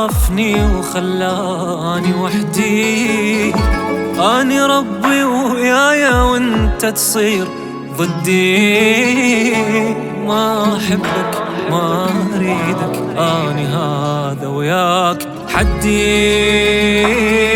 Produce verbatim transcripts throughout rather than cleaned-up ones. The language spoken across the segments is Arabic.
عرفني وخلاني وحدي، أني ربي ويايا وانت تصير ضدي. ما أحبك ما أريدك، أني هذا وياك حدي.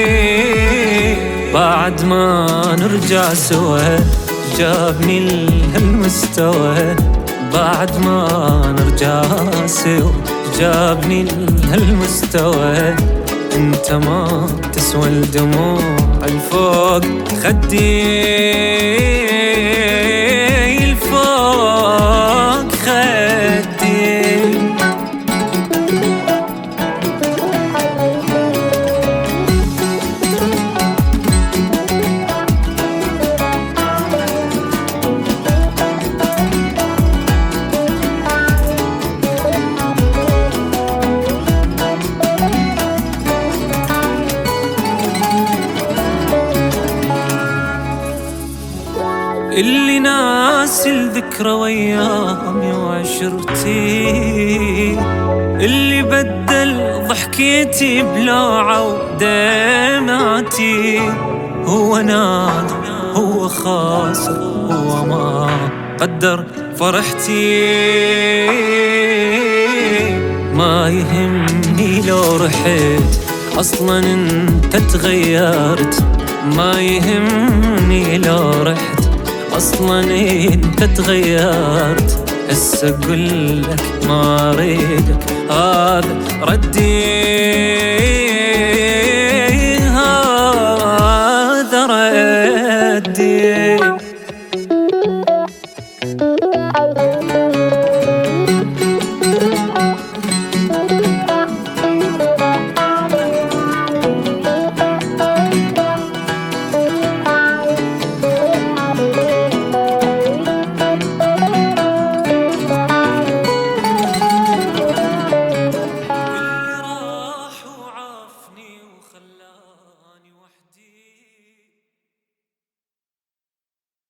بعد ما نرجع سوا جابني لهالمستوى، بعد ما نرجع سوا جابني لهالمستوى. انت ما تسوى الدموع الفوق خدي، الفوق خدي. اللي ناسي الذكرى ويامي وعشرتي، اللي بدل ضحكيتي بلوعة ودمعتي. هو نادم هو خاسر هو ما قدر فرحتي. ما يهمني لو رحت أصلاً انت تغيرت، ما يهمني لو رحت أصلاً انت تغيرت. هسه أقولك ما أريدك هذا ردي.